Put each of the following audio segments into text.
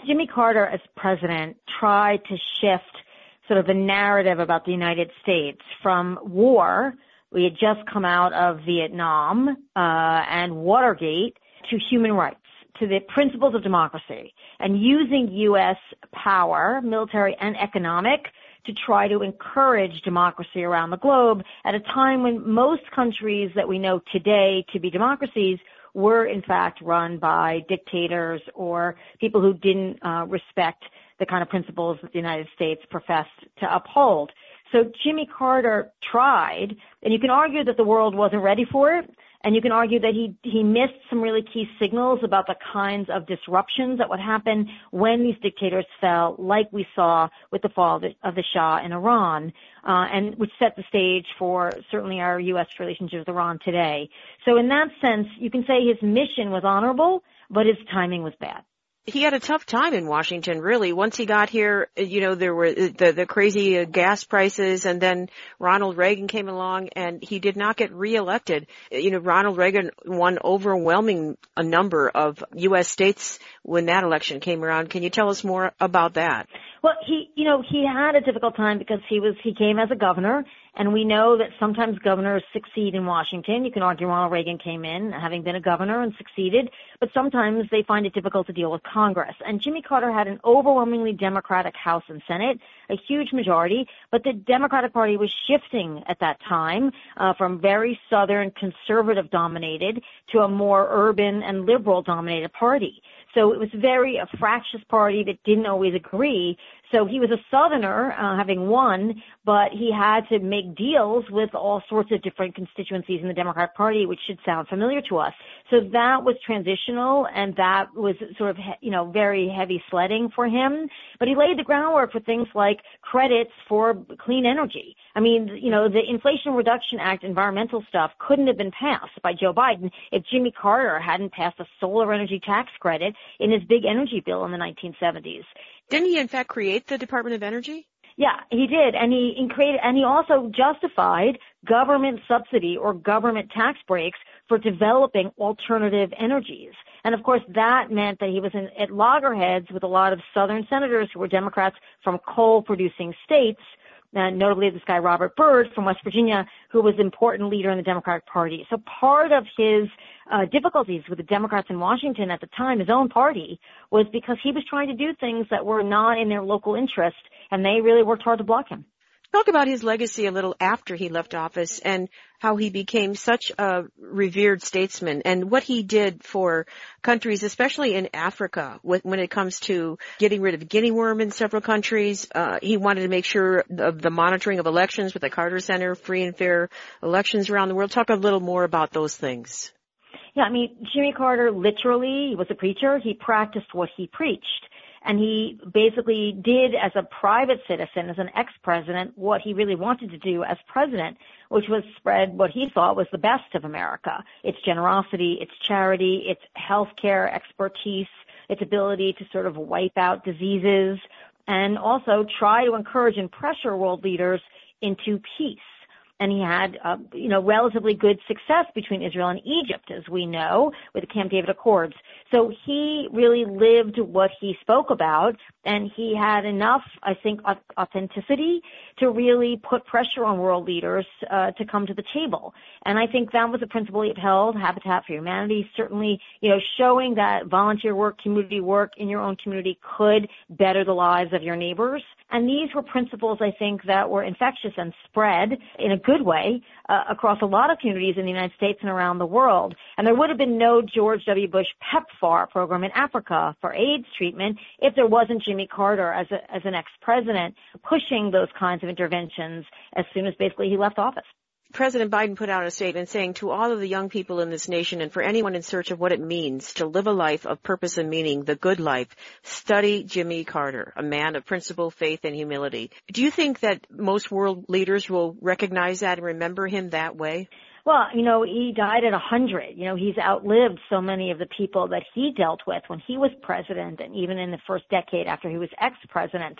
Jimmy Carter, as president, tried to shift sort of the narrative about the United States from war. We had just come out of Vietnam and Watergate to human rights, to the principles of democracy, and using U.S. power, military and economic, to try to encourage democracy around the globe at a time when most countries that we know today to be democracies were in fact run by dictators or people who didn't respect the kind of principles that the United States professed to uphold. So Jimmy Carter tried, and you can argue that the world wasn't ready for it, and you can argue that he missed some really key signals about the kinds of disruptions that would happen when these dictators fell, like we saw with the fall of the Shah in Iran, and which set the stage for certainly our U.S. relationship with Iran today. So in that sense, you can say his mission was honorable, but his timing was bad. He had a tough time in Washington, really. Once he got here, there were the crazy gas prices, and then Ronald Reagan came along, and he did not get reelected. Ronald Reagan won overwhelming a number of U.S. states when that election came around. Can you tell us more about that? Well, he had a difficult time because he came as a governor, and we know that sometimes governors succeed in Washington. You can argue Ronald Reagan came in having been a governor and succeeded, but sometimes they find it difficult to deal with Congress. And Jimmy Carter had an overwhelmingly Democratic House and Senate, a huge majority, but the Democratic Party was shifting at that time from very Southern conservative dominated to a more urban and liberal dominated party. So it was a fractious party that didn't always agree. So he was a Southerner, having won, but he had to make deals with all sorts of different constituencies in the Democratic Party, which should sound familiar to us. So that was transitional, and that was sort of, very heavy sledding for him. But he laid the groundwork for things like credits for clean energy. I mean, the Inflation Reduction Act environmental stuff couldn't have been passed by Joe Biden if Jimmy Carter hadn't passed a solar energy tax credit in his big energy bill in the 1970s. Didn't he, in fact, create the Department of Energy? Yeah, he did. And he also justified government subsidy or government tax breaks for developing alternative energies. And of course, that meant that he was at loggerheads with a lot of Southern senators who were Democrats from coal-producing states, notably this guy Robert Byrd from West Virginia, who was an important leader in the Democratic Party. So part of his difficulties with the Democrats in Washington at the time, his own party, was because he was trying to do things that were not in their local interest, and they really worked hard to block him. Talk about his legacy a little after he left office and how he became such a revered statesman and what he did for countries, especially in Africa, when it comes to getting rid of guinea worm in several countries. He wanted to make sure of the monitoring of elections with the Carter Center, free and fair elections around the world. Talk a little more about those things. Yeah, Jimmy Carter literally was a preacher. He practiced what he preached. And he basically did, as a private citizen, as an ex-president, what he really wanted to do as president, which was spread what he thought was the best of America. Its generosity, its charity, its healthcare expertise, its ability to sort of wipe out diseases, and also try to encourage and pressure world leaders into peace. And he had, relatively good success between Israel and Egypt, as we know, with the Camp David Accords. So he really lived what he spoke about, and he had enough, I think, authenticity to really put pressure on world leaders to come to the table. And I think that was a principle he upheld. Habitat for Humanity certainly, showing that volunteer work, community work in your own community could better the lives of your neighbors. And these were principles, I think, that were infectious and spread in a good way across a lot of communities in the United States and around the world. And there would have been no George W. Bush PEPFAR program in Africa for AIDS treatment if there wasn't Jimmy Carter as an ex-president pushing those kinds of interventions as soon as basically he left office. President Biden put out a statement saying to all of the young people in this nation and for anyone in search of what it means to live a life of purpose and meaning, the good life, study Jimmy Carter, a man of principle, faith, and humility. Do you think that most world leaders will recognize that and remember him that way? Well, he died at 100. He's outlived so many of the people that he dealt with when he was president and even in the first decade after he was ex-president.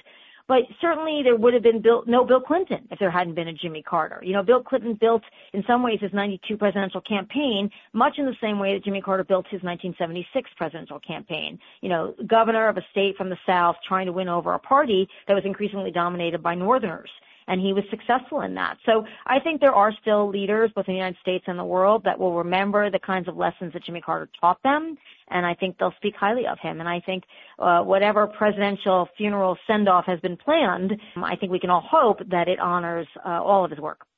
But certainly there would have been no Bill Clinton if there hadn't been a Jimmy Carter. You know, Bill Clinton built, in some ways, his 92 presidential campaign much in the same way that Jimmy Carter built his 1976 presidential campaign. You know, governor of a state from the South trying to win over a party that was increasingly dominated by Northerners. And he was successful in that. So I think there are still leaders, both in the United States and the world, that will remember the kinds of lessons that Jimmy Carter taught them, and I think they'll speak highly of him. And I think whatever presidential funeral send-off has been planned, I think we can all hope that it honors all of his work.